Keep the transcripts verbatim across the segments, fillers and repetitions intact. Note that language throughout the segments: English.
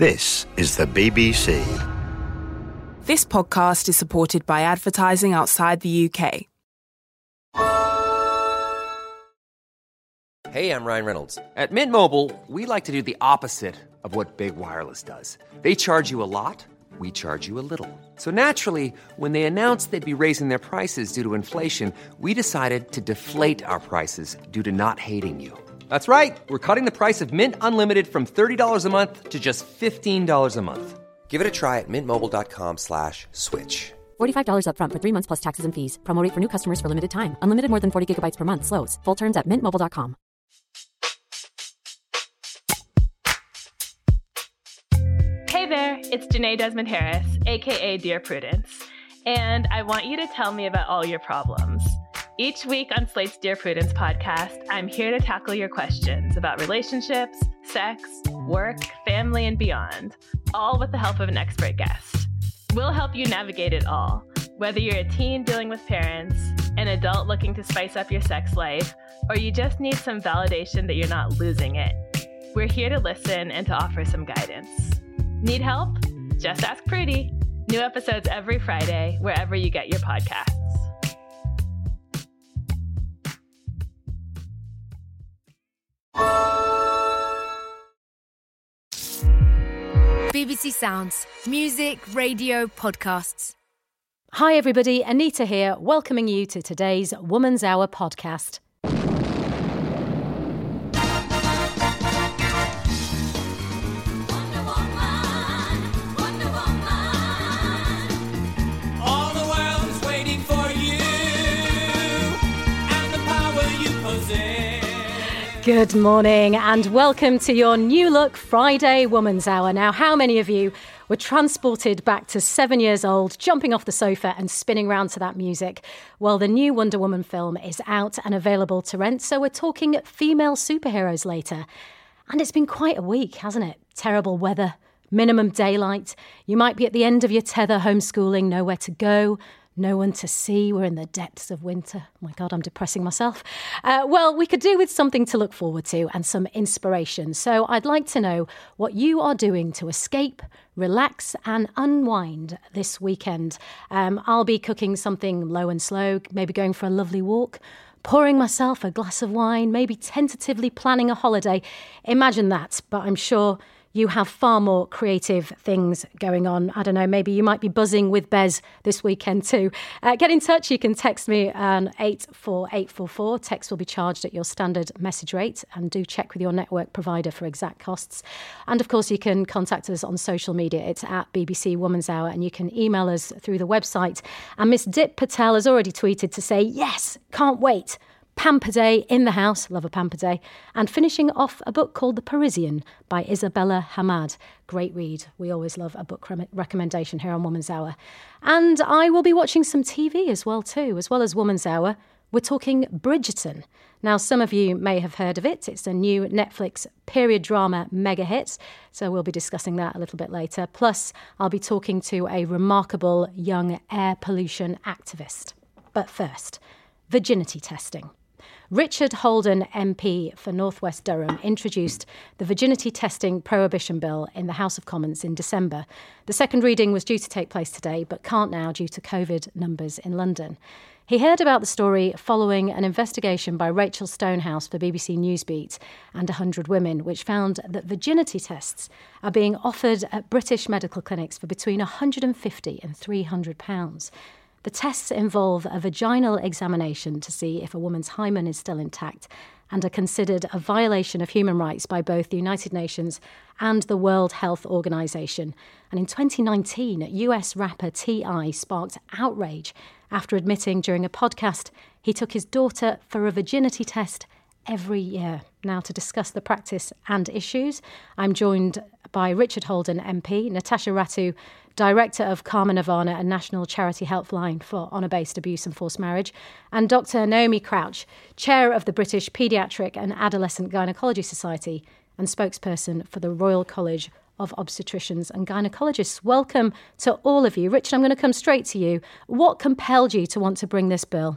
This is the B B C. This podcast is supported by advertising outside the U K. Hey, I'm Ryan Reynolds. At Mint Mobile, we like to do the opposite of what Big Wireless does. They charge you a lot, we charge you a little. So naturally, when they announced they'd be raising their prices due to inflation, we decided to deflate our prices due to not hating you. That's right. We're cutting the price of Mint Unlimited from thirty dollars a month to just fifteen dollars a month. Give it a try at mintmobile.com slash switch. forty-five dollars up front for three months plus taxes and fees. Promo rate for new customers for limited time. Unlimited more than forty gigabytes per month. Slows full terms at mint mobile dot com. Hey there, it's Janae Desmond Harris, aka Dear Prudence, and I want you to tell me about all your problems. Each week on Slate's Dear Prudence podcast, I'm here to tackle your questions about relationships, sex, work, family, and beyond, all with the help of an expert guest. We'll help you navigate it all, whether you're a teen dealing with parents, an adult looking to spice up your sex life, or you just need some validation that you're not losing it. We're here to listen and to offer some guidance. Need help? Just ask Prudie. New episodes every Friday, wherever you get your podcasts. B B C Sounds. Music, radio, podcasts. Hi everybody, Anita here, welcoming you to today's Woman's Hour podcast. Good morning and welcome to your New Look Friday Woman's Hour. Now, how many of you were transported back to seven years old, jumping off the sofa and spinning round to that music? Well, the new Wonder Woman film is out and available to rent, so we're talking female superheroes later. And it's been quite a week, hasn't it? Terrible weather, minimum daylight. You might be at the end of your tether homeschooling, nowhere to go. No one to see. We're in the depths of winter. Oh my God, I'm depressing myself. Uh, well, we could do with something to look forward to and some inspiration. So I'd like to know what you are doing to escape, relax and unwind this weekend. Um, I'll be cooking something low and slow, maybe going for a lovely walk, pouring myself a glass of wine, maybe tentatively planning a holiday. Imagine that, but I'm sure you have far more creative things going on. I don't know, maybe you might be buzzing with Bez this weekend too. Uh, get in touch. You can text me on eight four eight four four. Text will be charged at your standard message rate, and do check with your network provider for exact costs. And of course, you can contact us on social media. It's at B B C Woman's Hour, and you can email us through the website. And Miss Dip Patel has already tweeted to say, yes, can't wait. Pamper Day in the house, love a Pamper Day, and finishing off a book called The Parisian by Isabella Hamad. Great read. We always love a book re- recommendation here on Woman's Hour. And I will be watching some T V as well too, as well as Woman's Hour. We're talking Bridgerton. Now, some of you may have heard of it. It's a new Netflix period drama mega hit, so we'll be discussing that a little bit later. Plus, I'll be talking to a remarkable young air pollution activist. But first, virginity testing. Richard Holden M P for North West Durham introduced the virginity testing prohibition bill in the House of Commons in December. The second reading was due to take place today, but can't now due to COVID numbers in London. He heard about the story following an investigation by Rachel Stonehouse for B B C Newsbeat and one hundred Women, which found that virginity tests are being offered at British medical clinics for between one hundred fifty and three hundred pounds. The tests involve a vaginal examination to see if a woman's hymen is still intact and are considered a violation of human rights by both the United Nations and the World Health Organization. And in twenty nineteen, U S rapper T I sparked outrage after admitting during a podcast he took his daughter for a virginity test every year. Now, to discuss the practice and issues, I'm joined by Richard Holden M P, Natasha Ratu, Director of Karma Nirvana, a national charity helpline for honour-based abuse and forced marriage, and Doctor Naomi Crouch, Chair of the British Paediatric and Adolescent Gynecology Society and spokesperson for the Royal College of Obstetricians and Gynecologists. Welcome to all of you. Richard, I'm going to come straight to you. What compelled you to want to bring this bill?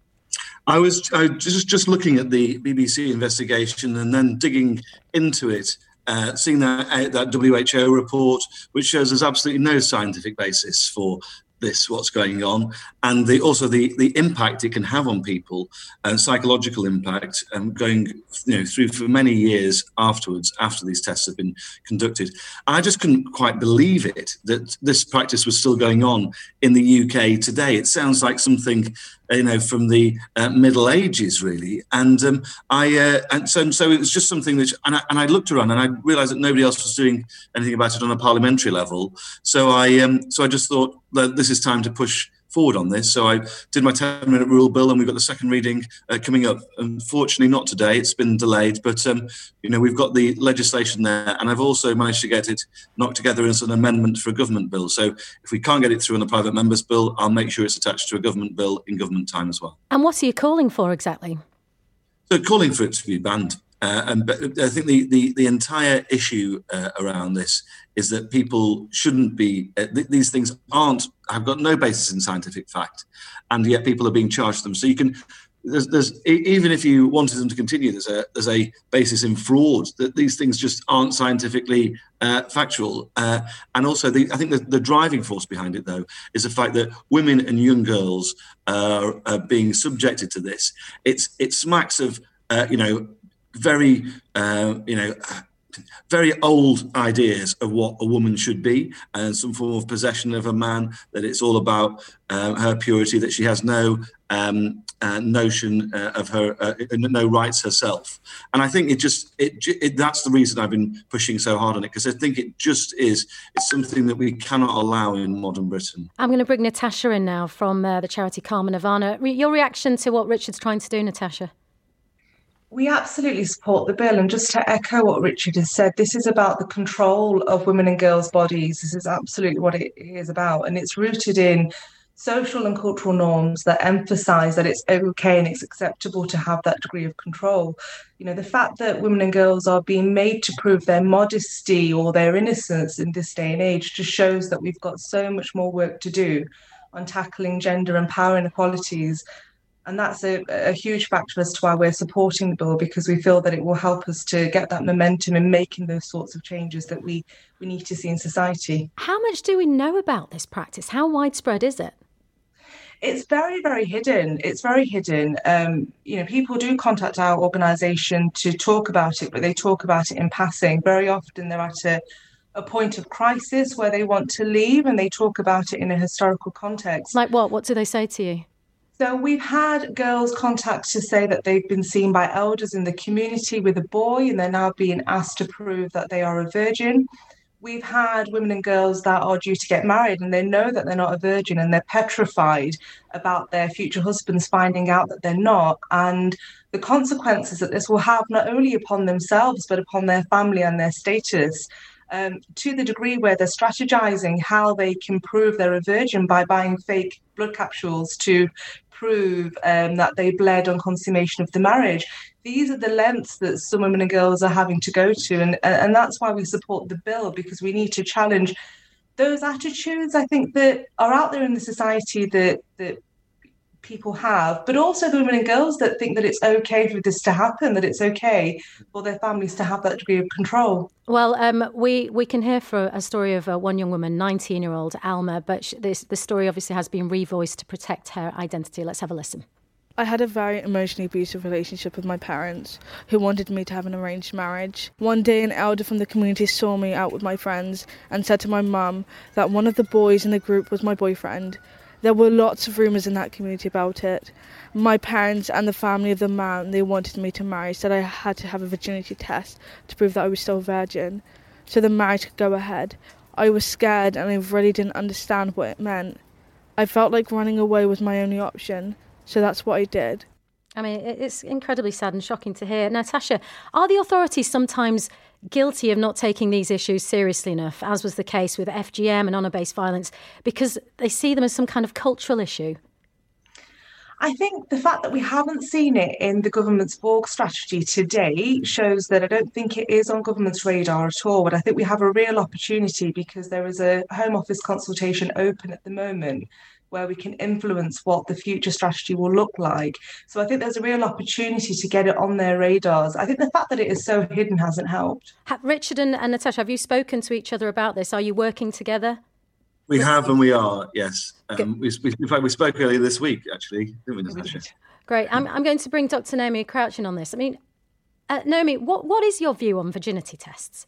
I was I just just looking at the B B C investigation and then digging into it uh, seeing that uh, that W H O report, which shows there's absolutely no scientific basis for this, what's going on, and the, also the the impact it can have on people, and psychological impact, um, going you know through for many years afterwards, after these tests have been conducted. I just couldn't quite believe it that this practice was still going on in the U K today. It sounds like something you know from the uh, Middle Ages, really. And um, I uh, and so so it was just something that, and I, and I looked around and I realised that nobody else was doing anything about it on a parliamentary level. So I um, so I just thought that this is time to push forward on this. So I did my ten-minute rule bill, and we've got the second reading uh, coming up. Unfortunately, not today; it's been delayed. But um, you know, we've got the legislation there, and I've also managed to get it knocked together as an amendment for a government bill. So if we can't get it through on the private members' bill, I'll make sure it's attached to a government bill in government time as well. And what are you calling for exactly? So calling for it to be banned. Uh, and I think the, the, the entire issue uh, around this is that people shouldn't be, uh, th- these things aren't, have got no basis in scientific fact, and yet people are being charged with them. So you can, there's, there's even if you wanted them to continue, there's a there's a basis in fraud, that these things just aren't scientifically uh, factual. Uh, and also, the, I think the, the driving force behind it, though, is the fact that women and young girls uh, are being subjected to this. It's it smacks of, uh, you know, very, uh, you know, very old ideas of what a woman should be, and some form of possession of a man, that it's all about um, her purity, that she has no um, uh, notion uh, of her, uh, no rights herself. And I think it just, it, it that's the reason I've been pushing so hard on it, because I think it just is, it's something that we cannot allow in modern Britain. I'm going to bring Natasha in now from uh, the charity Karma Nirvana. Re- your reaction to what Richard's trying to do, Natasha? We absolutely support the bill. And just to echo what Richard has said, this is about the control of women and girls' bodies. This is absolutely what it is about. And it's rooted in social and cultural norms that emphasise that it's okay and it's acceptable to have that degree of control. You know, the fact that women and girls are being made to prove their modesty or their innocence in this day and age just shows that we've got so much more work to do on tackling gender and power inequalities. And that's a, a huge factor as to why we're supporting the bill, because we feel that it will help us to get that momentum in making those sorts of changes that we, we need to see in society. How much do we know about this practice? How widespread is it? It's very, very hidden. It's very hidden. Um, you know, people do contact our organisation to talk about it, but they talk about it in passing. Very often they're at a, a point of crisis where they want to leave, and they talk about it in a historical context. Like what? What do they say to you? So we've had girls contact to say that they've been seen by elders in the community with a boy, and they're now being asked to prove that they are a virgin. We've had women and girls that are due to get married, and they know that they're not a virgin, and they're petrified about their future husbands finding out that they're not, and the consequences that this will have not only upon themselves but upon their family and their status. Um, to the degree where they're strategizing how they can prove they're a virgin by buying fake blood capsules to prove um, that they bled on consummation of the marriage. These are the lengths that some women and girls are having to go to, and, and that's why we support the bill, because we need to challenge those attitudes, I think, that are out there in the society that that people have, but also the women and girls that think that it's okay for this to happen, that it's okay for their families to have that degree of control. Well, um, we, we can hear for a story of uh, one young woman, nineteen-year-old Alma, but sh- this the story obviously has been revoiced to protect her identity. Let's have a listen. I had a very emotionally abusive relationship with my parents, who wanted me to have an arranged marriage. One day, an elder from the community saw me out with my friends and said to my mum that one of the boys in the group was my boyfriend. There were lots of rumours in that community about it. My parents and the family of the man they wanted me to marry said I had to have a virginity test to prove that I was still a virgin, so the marriage could go ahead. I was scared, and I really didn't understand what it meant. I felt like running away was my only option, so that's what I did. I mean, it's incredibly sad and shocking to hear. Natasha, are the authorities sometimes guilty of not taking these issues seriously enough, as was the case with F G M and honour-based violence, because they see them as some kind of cultural issue? I think the fact that we haven't seen it in the government's org strategy today shows that I don't think it is on government's radar at all. But I think we have a real opportunity, because there is a Home Office consultation open at the moment where we can influence what the future strategy will look like. So I think there's a real opportunity to get it on their radars. I think the fact that it is so hidden hasn't helped. Richard and, and Natasha, have you spoken to each other about this? Are you working together? We have and we are, yes. Um, we, we, in fact, we spoke earlier this week, actually, didn't we, Natasha? Great. I'm, I'm going to bring Doctor Naomi Crouch in on this. I mean, uh, Naomi, what, what is your view on virginity tests?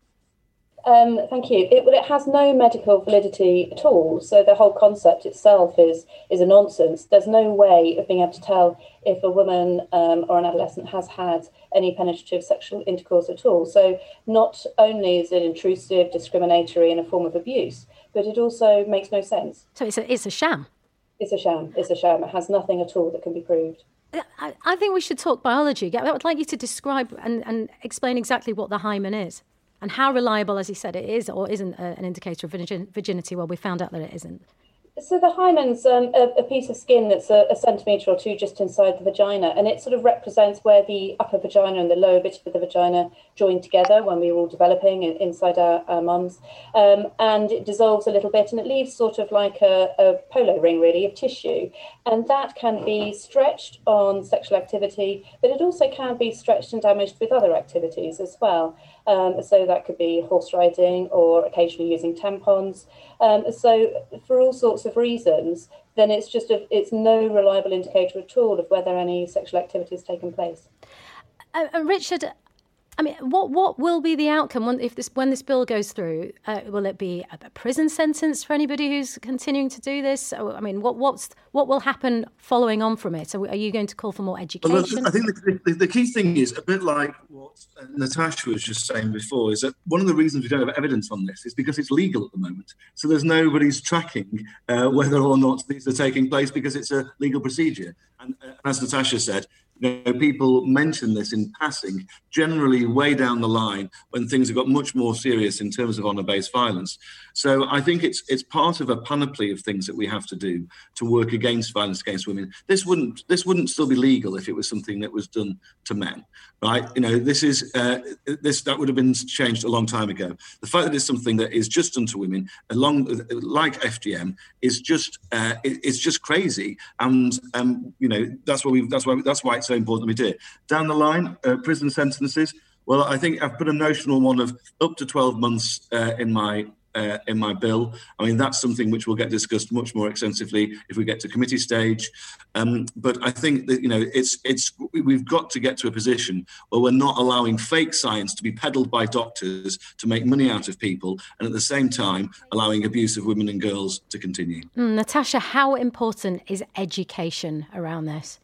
Um, thank you. It, well, it has no medical validity at all. So the whole concept itself is is a nonsense. There's no way of being able to tell if a woman um, or an adolescent has had any penetrative sexual intercourse at all. So not only is it intrusive, discriminatory, and a form of abuse, but it also makes no sense. So it's a, it's a sham? It's a sham. It's a sham. It has nothing at all that can be proved. I, I think we should talk biology. I would like you to describe and, and explain exactly what the hymen is. And how reliable, as he said, it is or isn't a, an indicator of virgin, virginity? Well, we found out that it isn't. So the hymen's um, a, a piece of skin that's a, a centimetre or two just inside the vagina, and it sort of represents where the upper vagina and the lower bit of the vagina join together when we were all developing inside our, our mums. Um, and it dissolves a little bit, and it leaves sort of like a, a polo ring, really, of tissue. And that can be stretched on sexual activity, but it also can be stretched and damaged with other activities as well. Um, so that could be horse riding or occasionally using tampons. Um, so for all sorts of reasons, then it's just a, it's no reliable indicator at all of whether any sexual activity has taken place. Uh, uh, Richard, I mean, what what will be the outcome when, if this when this bill goes through? Uh, will it be a prison sentence for anybody who's continuing to do this? I mean, what what's what will happen following on from it? Are you going to call for more education? Well, I think the, the, the key thing is a bit like what Natasha was just saying before, is that one of the reasons we don't have evidence on this is because it's legal at the moment. So there's nobody's tracking uh, whether or not these are taking place because it's a legal procedure. And uh, as Natasha said, you know, people mention this in passing, generally way down the line when things have got much more serious in terms of honour-based violence. So I think it's it's part of a panoply of things that we have to do to work against violence against women. This wouldn't this wouldn't still be legal if it was something that was done to men, right? You know, this is uh, this that would have been changed a long time ago. The fact that it's something that is just done to women, along like F G M, is just uh, it, it's just crazy, and um, you know that's why we that's why that's why it's so important that we do it. Down the line, uh, prison sentences. Well, I think I've put a notional one of up to twelve months uh, in my uh, in my bill. I mean, that's something which will get discussed much more extensively if we get to committee stage. Um, but I think that, you know, it's it's we've got to get to a position where we're not allowing fake science to be peddled by doctors to make money out of people, and at the same time allowing abuse of women and girls to continue. Mm, Natasha, how important is education around this?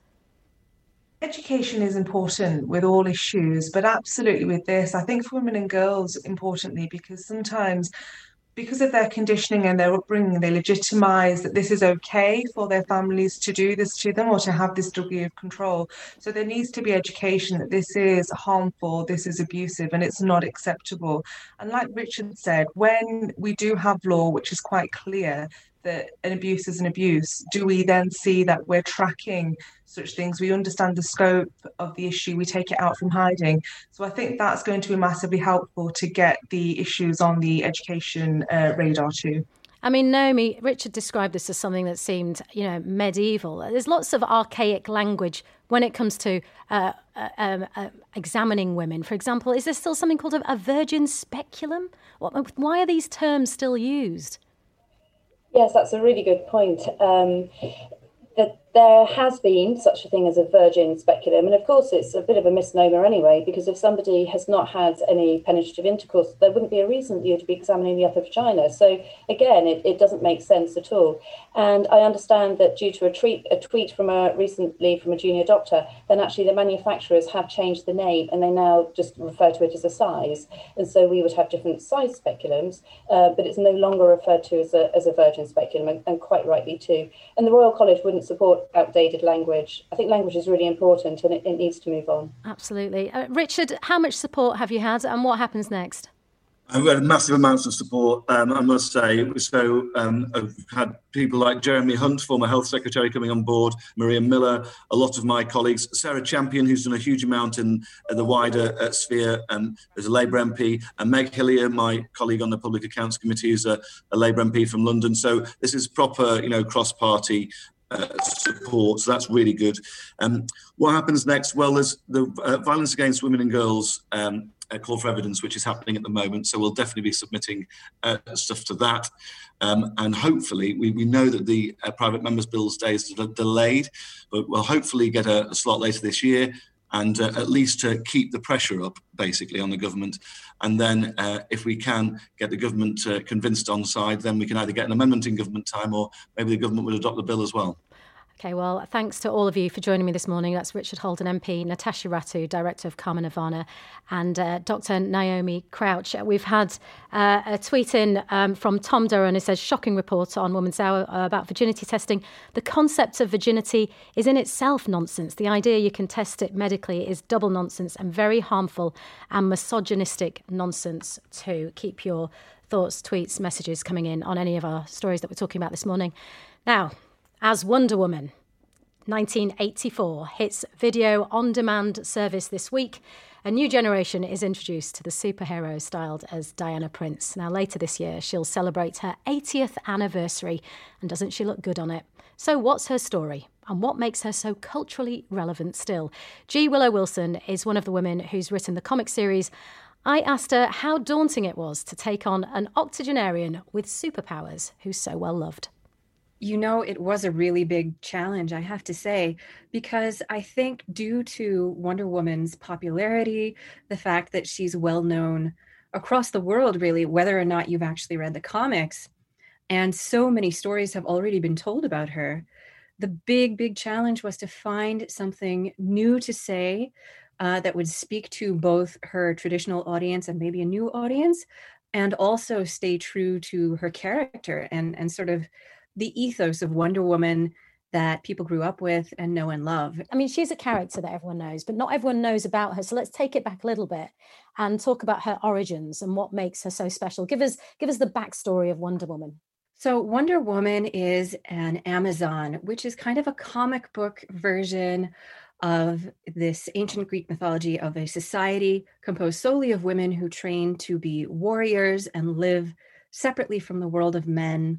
Education is important with all issues, but absolutely with this, I think for women and girls, importantly, because sometimes because of their conditioning and their upbringing, they legitimise that this is okay for their families to do this to them or to have this degree of control. So there needs to be education that this is harmful, this is abusive, and it's not acceptable. And like Richard said, when we do have law which is quite clear that an abuse is an abuse, do we then see that we're tracking such things? We understand the scope of the issue, we take it out from hiding. So I think that's going to be massively helpful to get the issues on the education uh, radar too. I mean, Naomi, Richard described this as something that seemed, you know, medieval. There's lots of archaic language when it comes to uh, uh, um, uh, examining women. For example, is there still something called a, a virgin speculum? What, why are these terms still used? Yes, that's a really good point. Um, that there has been such a thing as a virgin speculum, and of course it's a bit of a misnomer anyway, because if somebody has not had any penetrative intercourse, there wouldn't be a reason that you'd be examining the upper vagina. So again, it, it doesn't make sense at all. And I understand that due to a tweet, a tweet from a recently from a junior doctor, then actually the manufacturers have changed the name and they now just refer to it as a size. And so we would have different size speculums, uh, but it's no longer referred to as a as a virgin speculum, and, and quite rightly too. And the Royal College wouldn't support outdated language. I think language is really important and it, it needs to move on. Absolutely. Uh, Richard, how much support have you had and what happens next? I've had massive amounts of support, um, I must say. So um, I've had people like Jeremy Hunt, former Health Secretary, coming on board, Maria Miller, a lot of my colleagues, Sarah Champion, who's done a huge amount in uh, the wider uh, sphere, um, as a Labour M P, and Meg Hillier, my colleague on the Public Accounts Committee, is a, a Labour M P from London. So this is proper, you know, cross-party Uh, support, so that's really good. Um, what happens next? Well, there's the uh, Violence Against Women and Girls um, uh, Call for Evidence, which is happening at the moment, so we'll definitely be submitting uh, stuff to that. Um, and hopefully, we, we know that the uh, private members' bills days are delayed, but we'll hopefully get a, a slot later this year, and uh, at least to keep the pressure up, basically, on the government. And then uh, if we can get the government uh, convinced on side, then we can either get an amendment in government time, or maybe the government would adopt the bill as well. Okay, well, thanks to all of you for joining me this morning. That's Richard Holden M P, Natasha Ratu, Director of Karma Nirvana, and uh, Doctor Naomi Crouch. We've had uh, a tweet in um, from Tom Durran. It says, shocking report on Woman's Hour uh, about virginity testing. The concept of virginity is in itself nonsense. The idea you can test it medically is double nonsense and very harmful and misogynistic nonsense too. Keep your thoughts, tweets, messages coming in on any of our stories that we're talking about this morning. Now, as Wonder Woman nineteen eighty-four hits video on-demand service this week, a new generation is introduced to the superhero styled as Diana Prince. Now, later this year, she'll celebrate her eightieth anniversary, and doesn't she look good on it? So what's her story? And what makes her so culturally relevant still? G. Willow Wilson is one of the women who's written the comic series. I asked her how daunting it was to take on an octogenarian with superpowers who's so well loved. You know, it was a really big challenge, I have to say, because I think due to Wonder Woman's popularity, the fact that she's well known across the world, really, whether or not you've actually read the comics, and so many stories have already been told about her, the big, big challenge was to find something new to say uh, that would speak to both her traditional audience and maybe a new audience, and also stay true to her character and, and sort of the ethos of Wonder Woman that people grew up with and know and love. I mean, she's a character that everyone knows, but not everyone knows about her. So let's take it back a little bit and talk about her origins and what makes her so special. Give us, give us the backstory of Wonder Woman. So Wonder Woman is an Amazon, which is kind of a comic book version of this ancient Greek mythology of a society composed solely of women who train to be warriors and live separately from the world of men.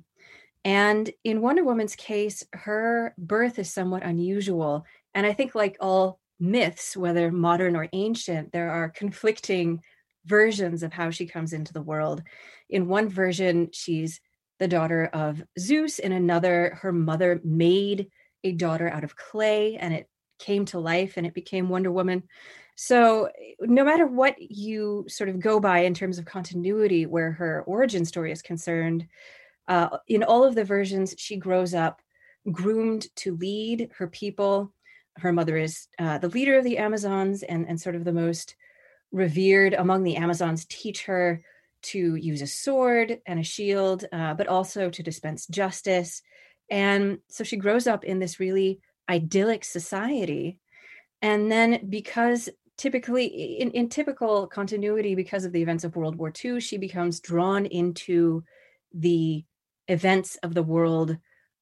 And in Wonder Woman's case, her birth is somewhat unusual. And I think, like all myths, whether modern or ancient, there are conflicting versions of how she comes into the world. In one version, she's the daughter of Zeus. In another, her mother made a daughter out of clay and it came to life and it became Wonder Woman. So no matter what you sort of go by in terms of continuity where her origin story is concerned, Uh, in all of the versions, she grows up groomed to lead her people. Her mother is uh, the leader of the Amazons and, and sort of the most revered among the Amazons, teach her to use a sword and a shield, uh, but also to dispense justice. And so she grows up in this really idyllic society. And then because typically, in, in typical continuity, because of the events of World War Two, she becomes drawn into the events of the world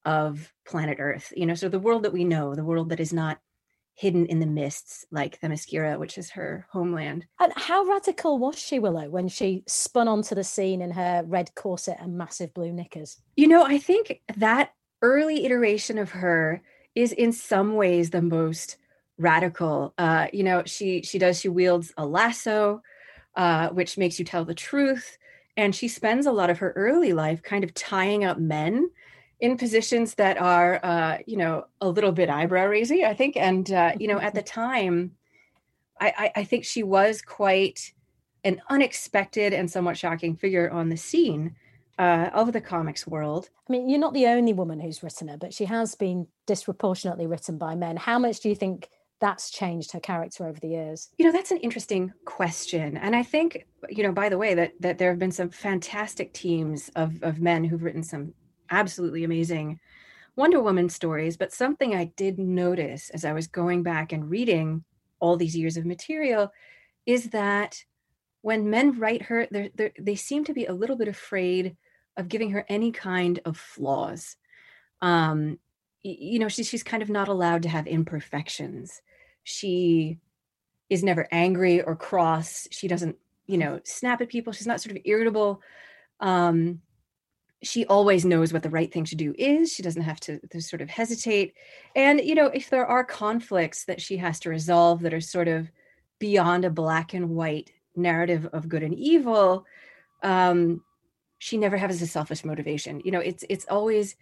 of planet Earth, you know, so the world that we know, the world that is not hidden in the mists like Themyscira, which is her homeland. And how radical was she, Willow, when she spun onto the scene in her red corset and massive blue knickers? You know, I think that early iteration of her is in some ways the most radical. Uh, you know, she she does, she wields a lasso, uh, which makes you tell the truth. And she spends a lot of her early life kind of tying up men in positions that are, uh, you know, a little bit eyebrow raising, I think. And, uh, you know, at the time, I, I think she was quite an unexpected and somewhat shocking figure on the scene uh, of the comics world. I mean, you're not the only woman who's written her, but she has been disproportionately written by men. How much do you think that's changed her character over the years? You know, that's an interesting question. And I think, you know, by the way, that that there have been some fantastic teams of, of men who've written some absolutely amazing Wonder Woman stories. But something I did notice as I was going back and reading all these years of material is that when men write her, they're, they're, they seem to be a little bit afraid of giving her any kind of flaws. Um, you know, she, she's kind of not allowed to have imperfections. She is never angry or cross. She doesn't, you know, snap at people. She's not sort of irritable. Um, she always knows what the right thing to do is. She doesn't have to, to sort of hesitate. And, you know, if there are conflicts that she has to resolve that are sort of beyond a black and white narrative of good and evil, um, she never has a selfish motivation. You know, it's it's always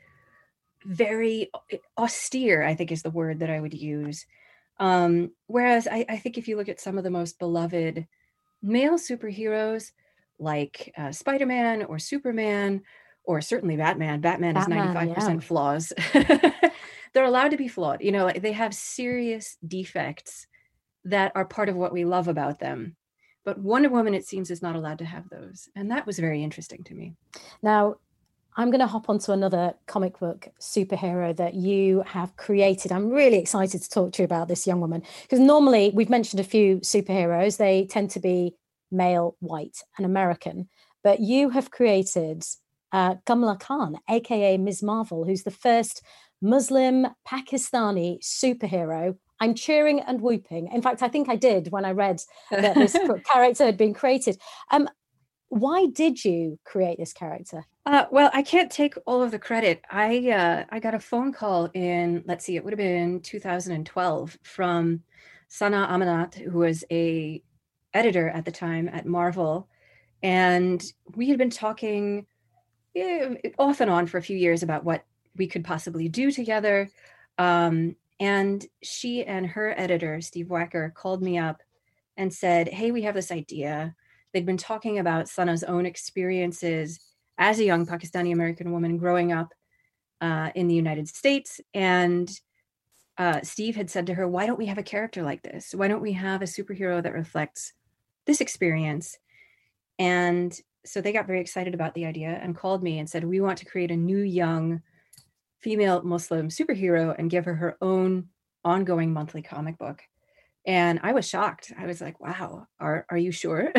very austere, I think is the word that I would use. Um, whereas I, I think if you look at some of the most beloved male superheroes, like uh, Spider-Man or Superman, or certainly Batman, Batman, Batman has ninety-five percent yeah. flaws. They're allowed to be flawed. You know, like they have serious defects that are part of what we love about them. But Wonder Woman, it seems, is not allowed to have those. And that was very interesting to me. Now, I'm going to hop onto another comic book superhero that you have created. I'm really excited to talk to you about this young woman, because normally we've mentioned a few superheroes. They tend to be male, white, and American. But you have created uh, Kamala Khan, a k a. Miz Marvel, who's the first Muslim Pakistani superhero. I'm cheering and whooping. In fact, I think I did when I read that this character had been created. Um, why did you create this character? Uh, well, I can't take all of the credit. I uh, I got a phone call in, let's see, it would have been two thousand twelve from Sana Amanat, who was a editor at the time at Marvel. And we had been talking eh, off and on for a few years about what we could possibly do together. Um, and she and her editor, Steve Wacker, called me up and said, hey, we have this idea. They'd been talking about Sana's own experiences as a young Pakistani American woman growing up uh, in the United States. And uh, Steve had said to her, why don't we have a character like this? Why don't we have a superhero that reflects this experience? And so they got very excited about the idea and called me and said, we want to create a new young female Muslim superhero and give her her own ongoing monthly comic book. And I was shocked. I was like, wow, are, are you sure?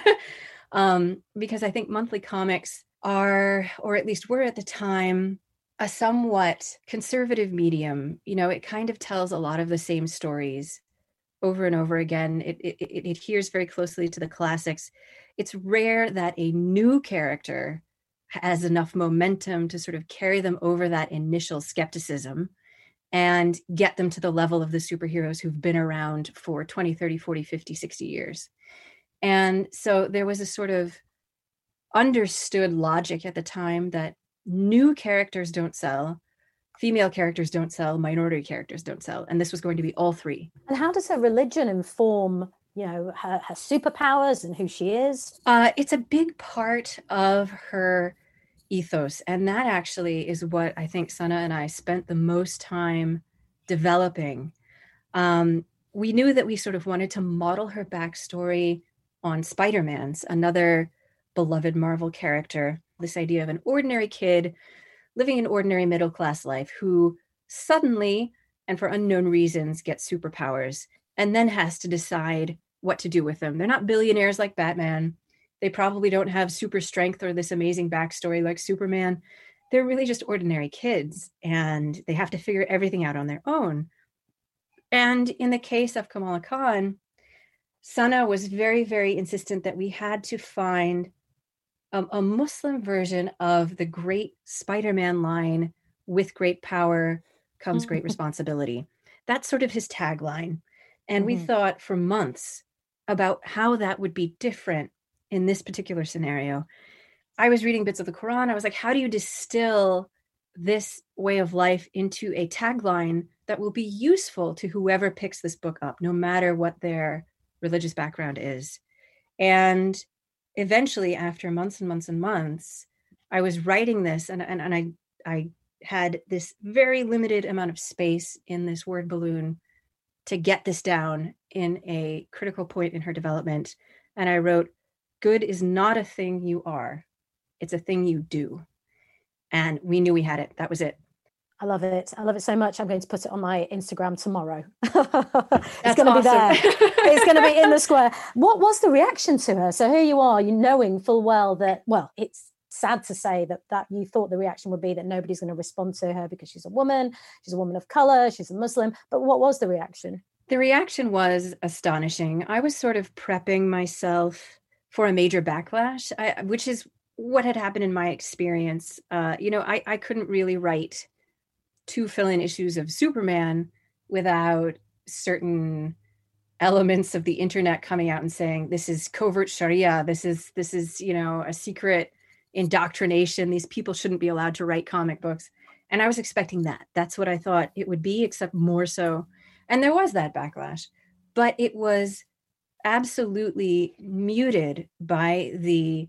um, because I think monthly comics are, or at least were at the time, a somewhat conservative medium. You know, it kind of tells a lot of the same stories over and over again. It, it, it adheres very closely to the classics. It's rare that a new character has enough momentum to sort of carry them over that initial skepticism and get them to the level of the superheroes who've been around for twenty, thirty, forty, fifty, sixty years. And so there was a sort of understood logic at the time that new characters don't sell, female characters don't sell, minority characters don't sell. And this was going to be all three. And how does her religion inform, you know, her, her superpowers and who she is? Uh, it's a big part of her ethos. And that actually is what I think Sana and I spent the most time developing. Um, we knew that we sort of wanted to model her backstory on Spider-Man's, another beloved Marvel character. This idea of an ordinary kid living an ordinary middle-class life who suddenly, and for unknown reasons, gets superpowers and then has to decide what to do with them. They're not billionaires like Batman. They probably don't have super strength or this amazing backstory like Superman. They're really just ordinary kids, and they have to figure everything out on their own. And in the case of Kamala Khan, Sana was very, very insistent that we had to find um, a Muslim version of the great Spider-Man line, with great power comes great responsibility. That's sort of his tagline. And mm-hmm. we thought for months about how that would be different in this particular scenario. I was reading bits of the Quran. I was like, how do you distill this way of life into a tagline that will be useful to whoever picks this book up, no matter what their religious background is? And eventually, after months and months and months, I was writing this, and, and, and I, I had this very limited amount of space in this word balloon to get this down in a critical point in her development. And I wrote, good is not a thing you are. It's a thing you do. And we knew we had it. That was it. I love it. I love it so much. I'm going to put it on my Instagram tomorrow. it's That's going to awesome. be there. It's going to be in the square. What was the reaction to her? So here you are, you knowing full well that, well, it's sad to say that that you thought the reaction would be that nobody's going to respond to her because she's a woman, she's a woman of color, she's a Muslim. But what was the reaction? The reaction was astonishing. I was sort of prepping myself for a major backlash, I, which is what had happened in my experience. Uh, you know, I, I couldn't really write two fill-in issues of Superman without certain elements of the internet coming out and saying, this is covert Sharia, this is, this is, you know, a secret indoctrination. These people shouldn't be allowed to write comic books. And I was expecting that. That's what I thought it would be, except more so. And there was that backlash, but it was absolutely muted by the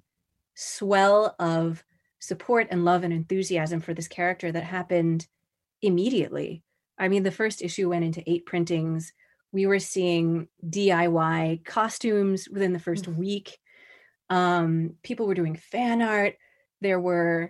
swell of support and love and enthusiasm for this character that happened immediately. I mean, the first issue went into eight printings. We were seeing D I Y costumes within the first mm-hmm. week. Um, people were doing fan art. There were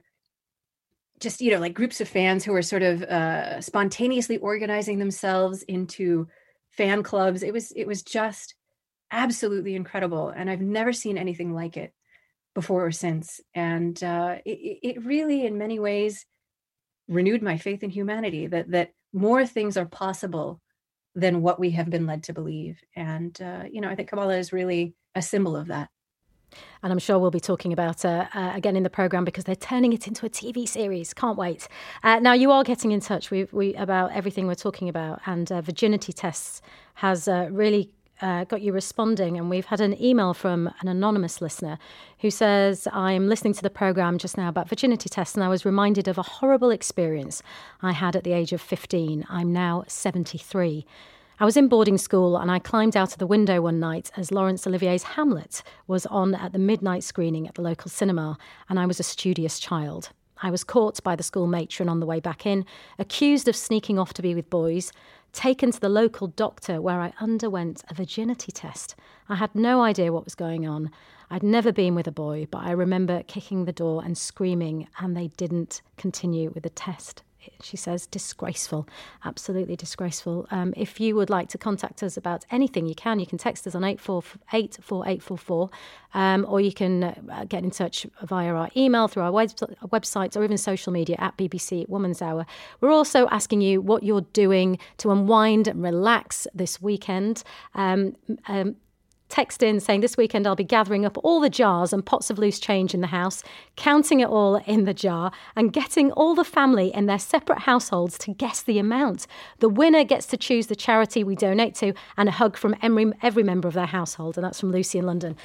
just, you know, like groups of fans who were sort of uh, spontaneously organizing themselves into fan clubs. It was, it was just absolutely incredible. And I've never seen anything like it before or since. And uh, it, it really, in many ways, renewed my faith in humanity, that that more things are possible than what we have been led to believe. And, uh, you know, I think Kamala is really a symbol of that. And I'm sure we'll be talking about uh, uh, again in the programme, because they're turning it into a T V series. Can't wait. Uh, now, you are getting in touch we, we, about everything we're talking about. And uh, virginity tests has uh, really Uh, got you responding, and we've had an email from an anonymous listener who says, I'm listening to the programme just now about virginity tests, and I was reminded of a horrible experience I had at the age of fifteen. I'm now seventy-three. I was in boarding school and I climbed out of the window one night as Laurence Olivier's Hamlet was on at the midnight screening at the local cinema, and I was a studious child. I was caught by the school matron on the way back in, accused of sneaking off to be with boys, taken to the local doctor where I underwent a virginity test. I had no idea what was going on. I'd never been with a boy, but I remember kicking the door and screaming, and they didn't continue with the test. She says, disgraceful, absolutely disgraceful. Um, if you would like to contact us about anything, you can. You can text us on eight four eight, four eight four four, um, or you can uh, get in touch via our email, through our web- website, or even social media at B B C Woman's Hour. We're also asking you what you're doing to unwind and relax this weekend. Um, um, Text in saying, this weekend I'll be gathering up all the jars and pots of loose change in the house, counting it all in the jar, and getting all the family in their separate households to guess the amount. The winner gets to choose the charity we donate to, and a hug from every, every member of their household. And that's from Lucy in London.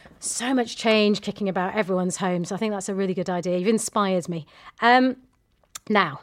So much change kicking about everyone's homes. I think that's a really good idea. You've inspired me. Um, now,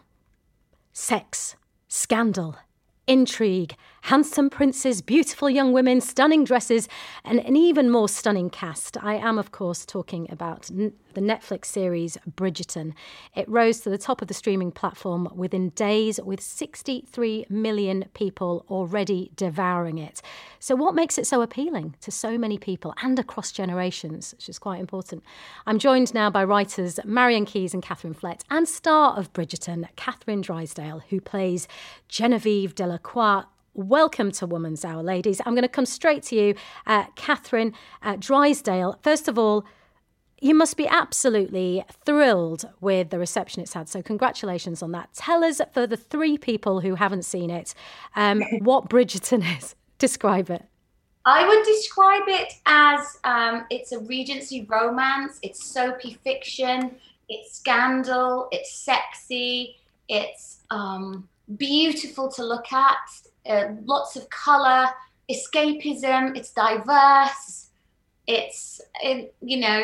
sex, scandal, intrigue, handsome princes, beautiful young women, stunning dresses, and an even more stunning cast. I am, of course, talking about n- the Netflix series Bridgerton. It rose to the top of the streaming platform within days, with sixty-three million people already devouring it. So what makes it so appealing to so many people and across generations, which is quite important? I'm joined now by writers Marian Keyes and Catherine Flett, and star of Bridgerton, Catherine Drysdale, who plays Genevieve Delacroix. Welcome to Woman's Hour, ladies. I'm going to come straight to you, uh, Catherine uh, Drysdale. First of all, you must be absolutely thrilled with the reception it's had. So congratulations on that. Tell us, for the three people who haven't seen it, um, what Bridgerton is. Describe it. I would describe it as um, it's a Regency romance. It's soapy fiction. It's scandal. It's sexy. It's um, beautiful to look at. Uh, lots of colour, escapism, it's diverse, it's, it, you know.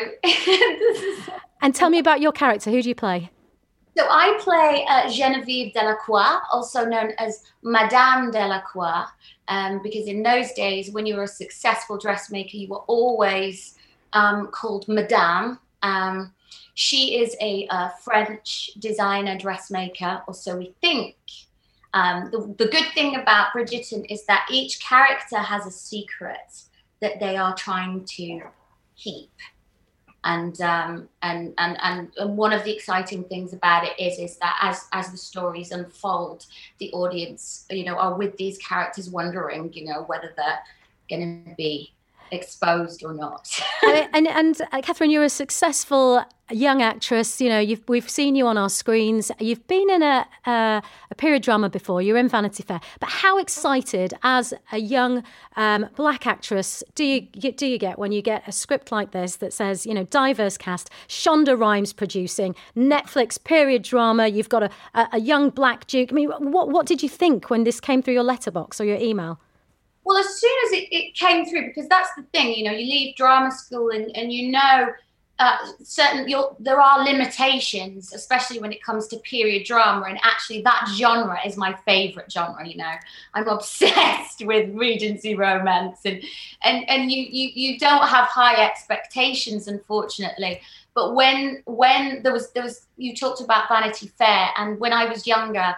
And tell me about your character. Who do you play? So I play uh, Genevieve Delacroix, also known as Madame Delacroix, um, because in those days, when you were a successful dressmaker, you were always um, called Madame. Um, she is a, a French designer dressmaker, or so we think. Um, the, the good thing about Bridgerton is that each character has a secret that they are trying to keep. And um, and, and and and one of the exciting things about it is is that as as the stories unfold, the audience, you know, are with these characters wondering, you know, whether they're going to be exposed or not. and and, and uh, Catherine, you're a successful young actress. You know, you've we've seen you on our screens. You've been in a uh, a period drama before. You're in Vanity Fair. But how excited as a young um, black actress do you do you get when you get a script like this that says, you know, diverse cast, Shonda Rhimes producing, Netflix period drama. You've got a, a, a young black duke. I mean, what what did you think when this came through your letterbox or your email? Well, as soon as it, it came through, because that's the thing, you know, you leave drama school and, and you know, uh, certain you're, there are limitations, especially when it comes to period drama. And actually that genre is my favorite genre, you know. I'm obsessed with Regency romance and and, and you, you, you don't have high expectations, unfortunately. But when when there was there was you talked about Vanity Fair, and when I was younger,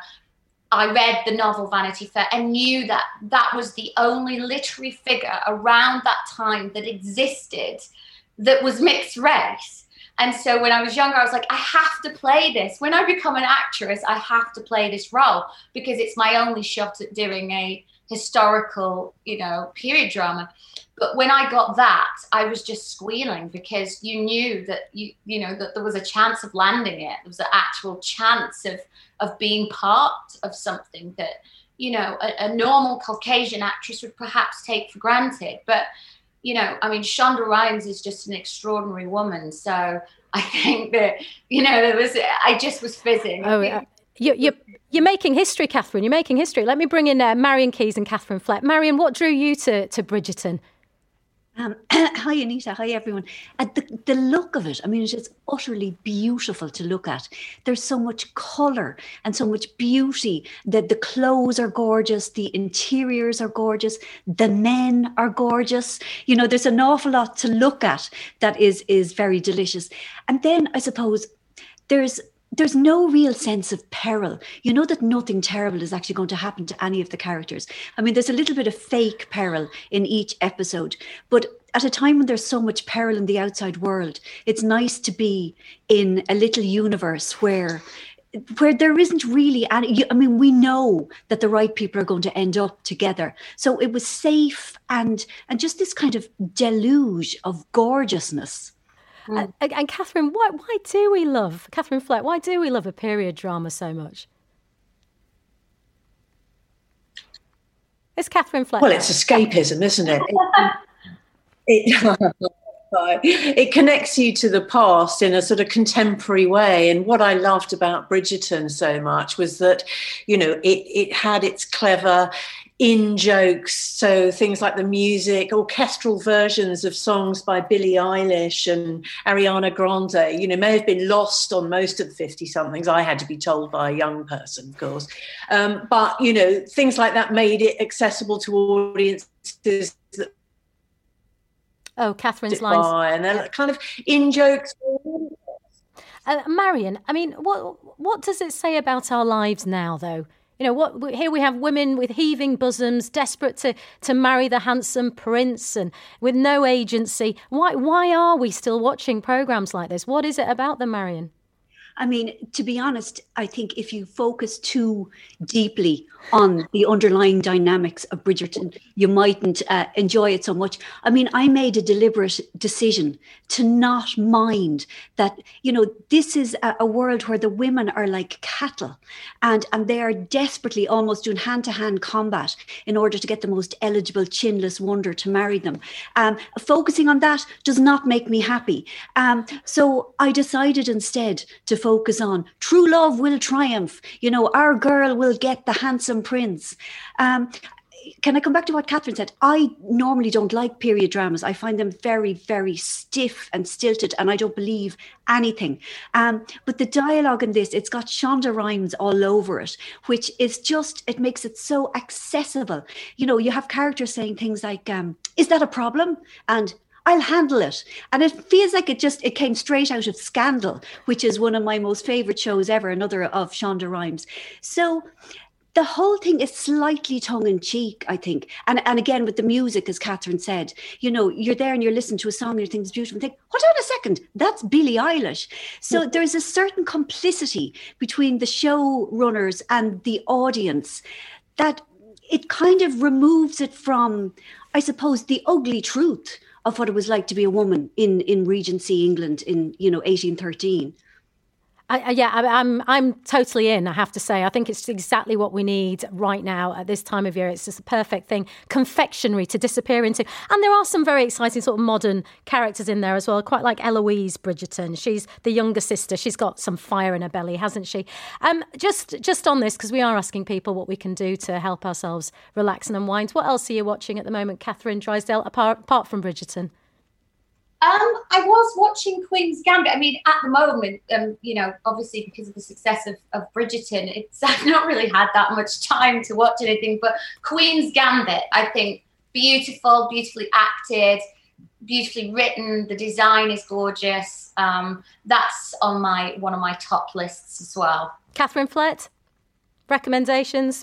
I read the novel Vanity Fair and knew that that was the only literary figure around that time that existed that was mixed race. And so when I was younger, I was like, I have to play this. When I become an actress, I have to play this role because it's my only shot at doing a historical, you know, period drama. But when I got that, I was just squealing because you knew that you you know that there was a chance of landing it. There was an actual chance of of being part of something that, you know, a, a normal Caucasian actress would perhaps take for granted. But, you know, I mean, Shonda Rhimes is just an extraordinary woman. So I think that, you know, there was I just was fizzing. Oh, yeah. You, you, you're making history, Catherine. You're making history. Let me bring in uh, Marion Keyes and Catherine Flett. Marion, what drew you to, to Bridgerton? Um, hi, Anita. Hi, everyone. And the, the look of it, I mean, it is utterly beautiful to look at. There's so much colour and so much beauty. The, the clothes are gorgeous. The interiors are gorgeous. The men are gorgeous. You know, there's an awful lot to look at that is, is very delicious. And then, I suppose, there's There's no real sense of peril. You know that nothing terrible is actually going to happen to any of the characters. I mean, there's a little bit of fake peril in each episode, but at a time when there's so much peril in the outside world, it's nice to be in a little universe where where there isn't really any, I mean, we know that the right people are going to end up together. So it was safe and and just this kind of deluge of gorgeousness. Mm. And, and Catherine, why why do we love, Catherine Flett, why do we love a period drama so much? It's Catherine Flett. Well, it's escapism, isn't it? it, it, it connects you to the past in a sort of contemporary way. And what I loved about Bridgerton so much was that, you know, it, it had its clever in jokes, so things like the music, orchestral versions of songs by Billie Eilish and Ariana Grande, you know, may have been lost on most of the fifty-somethings. I had to be told by a young person, of course. Um, but, you know, things like that made it accessible to audiences that Oh, Catherine's lines. And they're kind of in jokes. Uh, Marion, I mean, what what does it say about our lives now, though? You know, what here we have women with heaving bosoms, desperate to, to marry the handsome prince and with no agency. Why why are we still watching programmes like this? What is it about them, Marion? I mean, to be honest, I think if you focus too deeply on the underlying dynamics of Bridgerton, you mightn't uh, enjoy it so much. I mean, I made a deliberate decision to not mind that, you know, this is a, a world where the women are like cattle and, and they are desperately almost doing hand-to-hand combat in order to get the most eligible chinless wonder to marry them. Um, focusing on that does not make me happy. Um, so I decided instead to focus focus on true love will triumph. You know, our girl will get the handsome prince. Um, can I come back to what Catherine said? I normally don't like period dramas. I find them very, very stiff and stilted, and I don't believe anything. Um, but the dialogue in this, it's got Shonda Rhimes all over it, which is just, it makes it so accessible. You know, you have characters saying things like, um, is that a problem? And I'll handle it. And it feels like it just, it came straight out of Scandal, which is one of my most favourite shows ever, another of Shonda Rhimes. So the whole thing is slightly tongue-in-cheek, I think. And and again, with the music, as Catherine said, you know, you're there and you're listening to a song and you think it's beautiful and think, hold on a second, that's Billie Eilish. So yeah. There's a certain complicity between the showrunners and the audience that it kind of removes it from, I suppose, the ugly truth of what it was like to be a woman in, in Regency England in, you know, eighteen thirteen. I, yeah, I, I'm I'm totally in, I have to say. I think it's exactly what we need right now at this time of year. It's just a perfect thing, confectionery to disappear into. And there are some very exciting sort of modern characters in there as well, quite like Eloise Bridgerton. She's the younger sister. She's got some fire in her belly, hasn't she? Um, just, just on this, because we are asking people what we can do to help ourselves relax and unwind. What else are you watching at the moment, Catherine Drysdale, apart, apart from Bridgerton? Um, I was watching Queen's Gambit. I mean, at the moment, um, you know, obviously because of the success of, of Bridgerton, it's I've not really had that much time to watch anything. But Queen's Gambit, I think, beautiful, beautifully acted, beautifully written. The design is gorgeous. Um, that's on my one of my top lists as well. Catherine Flett, recommendations?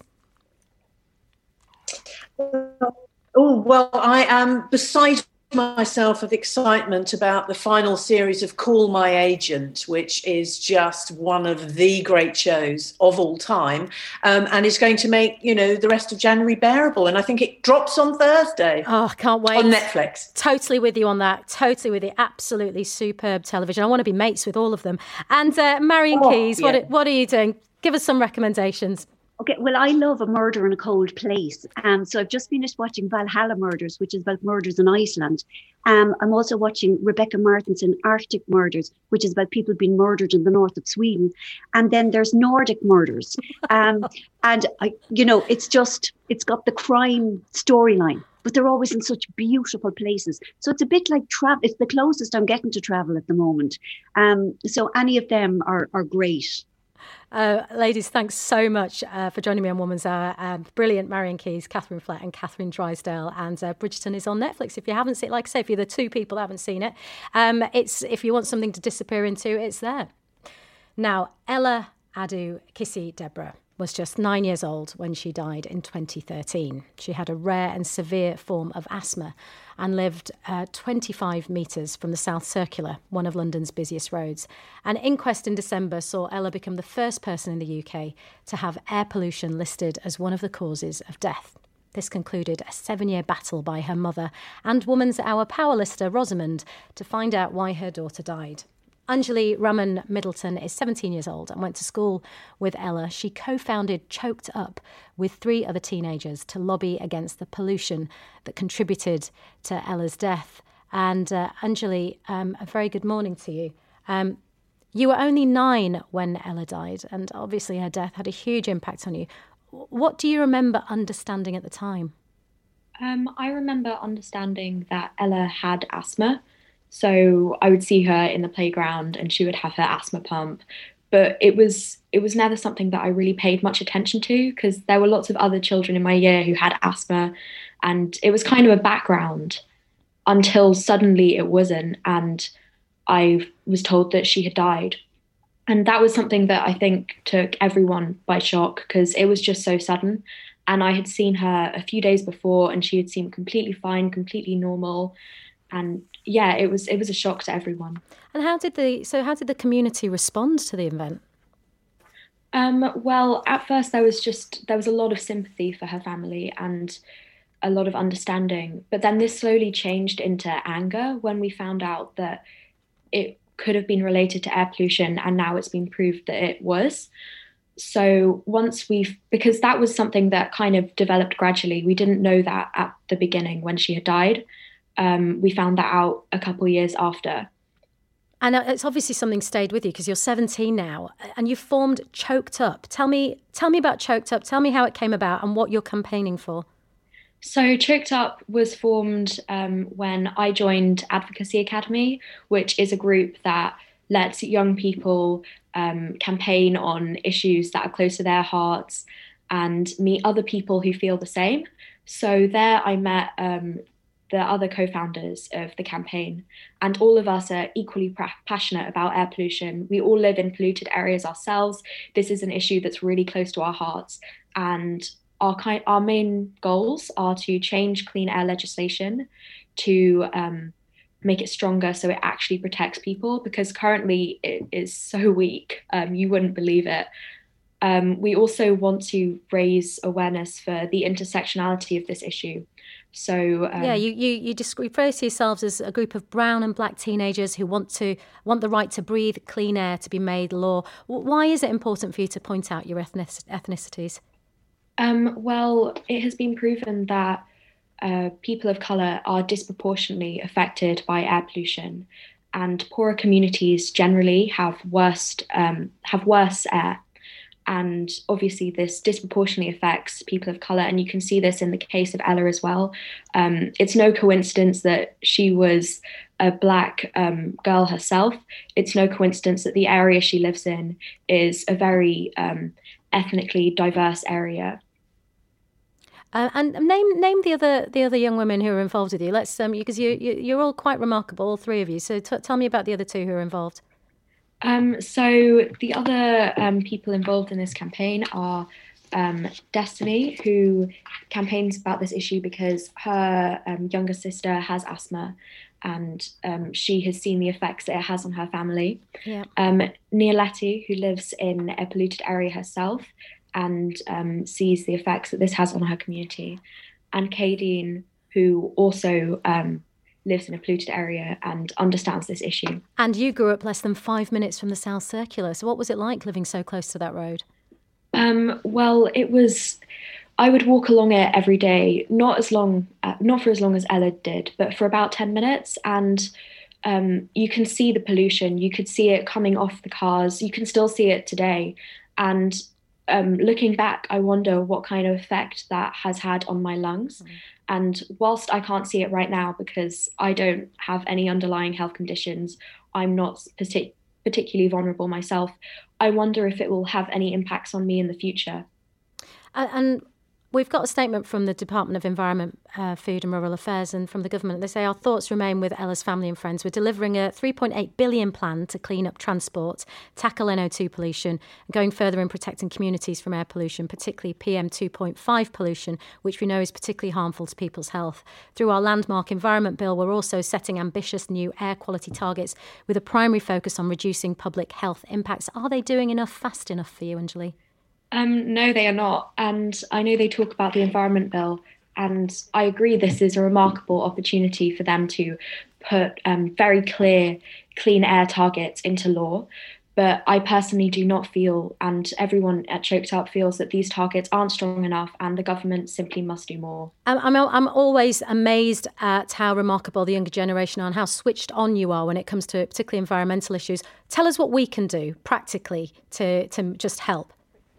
Oh well, I am beside myself of excitement about the final series of Call My Agent, which is just one of the great shows of all time, um, and is going to make, you know, the rest of January bearable. And I think it drops on Thursday. Oh, can't wait. On Netflix. Totally with you on that. Totally with you. Absolutely superb television. I want to be mates with all of them. And uh, Marion oh, Keyes, yeah. what, what are you doing? Give us some recommendations. Okay, well, I love A Murder in a Cold Place. Um, so I've just finished watching Valhalla Murders, which is about murders in Iceland. Um, I'm also watching Rebecca Martinson, Arctic Murders, which is about people being murdered in the north of Sweden. And then there's Nordic Murders. Um, and, I, you know, it's just, it's got the crime storyline, but they're always in such beautiful places. So it's a bit like travel. It's the closest I'm getting to travel at the moment. Um, so any of them are, are great. Uh, ladies, thanks so much uh, for joining me on Woman's Hour. Um, brilliant Marion Keyes, Catherine Flett and Catherine Drysdale. And uh, Bridgerton is on Netflix. If you haven't seen it, like I say, if you're the two people that haven't seen it, um, it's if you want something to disappear into, it's there. Now, Ella Adu Kissi Deborah was just nine years old when she died in twenty thirteen. She had a rare and severe form of asthma and lived uh, twenty-five metres from the South Circular, one of London's busiest roads. An inquest in December saw Ella become the first person in the U K to have air pollution listed as one of the causes of death. This concluded a seven-year battle by her mother and Woman's Hour power lister Rosamond to find out why her daughter died. Anjali Raman Middleton is seventeen years old and went to school with Ella. She co-founded Choked Up with three other teenagers to lobby against the pollution that contributed to Ella's death. And uh, Anjali, um, a very good morning to you. Um, you were only nine when Ella died, and obviously her death had a huge impact on you. What do you remember understanding at the time? Um, I remember understanding that Ella had asthma. So I would see her in the playground and she would have her asthma pump. But it was it was never something that I really paid much attention to because there were lots of other children in my year who had asthma and it was kind of a background until suddenly it wasn't and I was told that she had died. And that was something that I think took everyone by shock because it was just so sudden. And I had seen her a few days before and she had seemed completely fine, completely normal. And yeah, it was it was a shock to everyone. And how did the so how did the community respond to the event? Um, well, at first there was just there was a lot of sympathy for her family and a lot of understanding. But then this slowly changed into anger when we found out that it could have been related to air pollution, and now it's been proved that it was. So once we've because that was something that kind of developed gradually. We didn't know that at the beginning when she had died. Um, we found that out a couple of years after. And it's obviously something stayed with you because you're seventeen now and you formed Choked Up. Tell me, tell me about Choked Up. Tell me how it came about and what you're campaigning for. So Choked Up was formed um, when I joined Advocacy Academy, which is a group that lets young people um, campaign on issues that are close to their hearts and meet other people who feel the same. So there I met um, the other co-founders of the campaign, and all of us are equally pra- passionate about air pollution. We all live in polluted areas ourselves. This is an issue that's really close to our hearts, And our kind, our main goals are to change clean air legislation to um, make it stronger so it actually protects people, because currently it is so weak. Um, you wouldn't believe it. Um, we also want to raise awareness for the intersectionality of this issue. So um, yeah, you you you describe to yourselves as a group of brown and black teenagers who want to want the right to breathe clean air to be made law. Why is it important for you to point out your ethnic, ethnicities? Um, well, it has been proven that uh, people of colour are disproportionately affected by air pollution, and poorer communities generally have worse um, have worse air. And obviously this disproportionately affects people of colour, and you can see this in the case of Ella as well. Um, it's no coincidence that she was a black um, girl herself. It's no coincidence that the area she lives in is a very um, ethnically diverse area. Uh, and name name the other the other young women who are involved with you. Let's um because you, you you're all quite remarkable, all three of you. So t- tell me about the other two who are involved. Um, so the other um, people involved in this campaign are um, Destiny, who campaigns about this issue because her um, younger sister has asthma, and um, she has seen the effects that it has on her family. Yeah. Um, Nialeti, who lives in a polluted area herself and um, sees the effects that this has on her community. And Kadeen, who also um, lives in a polluted area and understands this issue. And you grew up less than five minutes from the South Circular. So what was it like living so close to that road? Um, well, it was, I would walk along it every day, not as long, uh, not for as long as Ella did, but for about ten minutes. And um, you can see the pollution. You could see it coming off the cars. You can still see it today. And um, looking back, I wonder what kind of effect that has had on my lungs. Mm. And whilst I can't see it right now because I don't have any underlying health conditions, I'm not partic- particularly vulnerable myself, I wonder if it will have any impacts on me in the future. Uh, and we've got a statement from the Department of Environment, uh, Food and Rural Affairs and from the government. They say our thoughts remain with Ella's family and friends. We're delivering a three point eight billion plan to clean up transport, tackle N O two pollution, and going further in protecting communities from air pollution, particularly P M two point five pollution, which we know is particularly harmful to people's health. Through our landmark environment bill, we're also setting ambitious new air quality targets with a primary focus on reducing public health impacts. Are they doing enough fast enough for you, Anjali? Um, no, they are not. And I know they talk about the Environment Bill, and I agree this is a remarkable opportunity for them to put um, very clear clean air targets into law. But I personally do not feel, and everyone at Choked Up feels, that these targets aren't strong enough and the government simply must do more. I'm, I'm, I'm always amazed at how remarkable the younger generation are and how switched on you are when it comes to particularly environmental issues. Tell us what we can do practically to, to just help.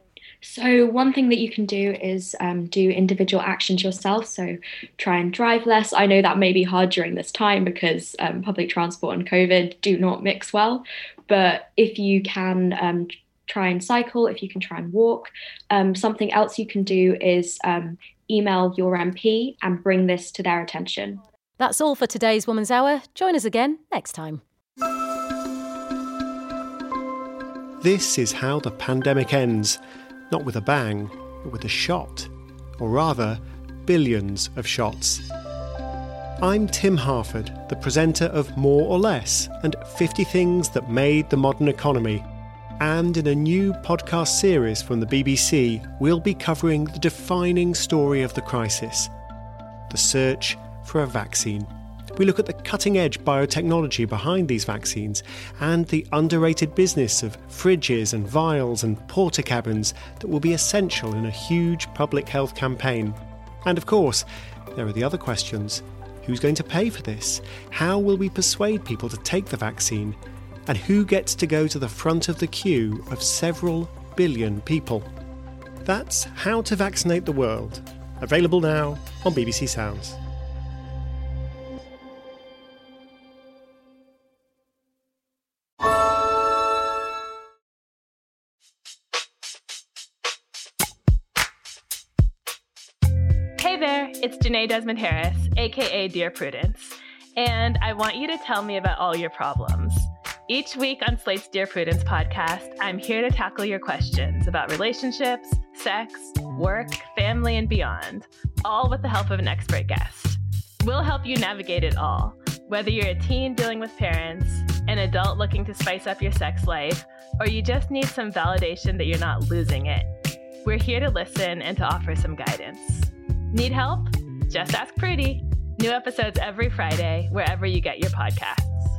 So one thing that you can do is um, do individual actions yourself. So try and drive less. I know that may be hard during this time because um, public transport and COVID do not mix well. But if you can um, try and cycle, if you can try and walk, um, something else you can do is um, email your M P and bring this to their attention. That's all for today's Woman's Hour. Join us again next time. This is how the pandemic ends. Not with a bang, but with a shot. Or rather, billions of shots. I'm Tim Harford, the presenter of More or Less and fifty Things That Made the Modern Economy. And in a new podcast series from the B B C, we'll be covering the defining story of the crisis. The search for a vaccine. We look at the cutting-edge biotechnology behind these vaccines and the underrated business of fridges and vials and porta cabins that will be essential in a huge public health campaign. And of course, there are the other questions. Who's going to pay for this? How will we persuade people to take the vaccine? And who gets to go to the front of the queue of several billion people? That's How to Vaccinate the World. Available now on B B C Sounds. Hey there, it's Janae Desmond Harris, aka Dear Prudence, and I want you to tell me about all your problems. Each week on Slate's Dear Prudence podcast, I'm here to tackle your questions about relationships, sex, work, family, and beyond, all with the help of an expert guest. We'll help you navigate it all, whether you're a teen dealing with parents, an adult looking to spice up your sex life, or you just need some validation that you're not losing it. We're here to listen and to offer some guidance. Need help? Just ask Prudy. New episodes every Friday, wherever you get your podcasts.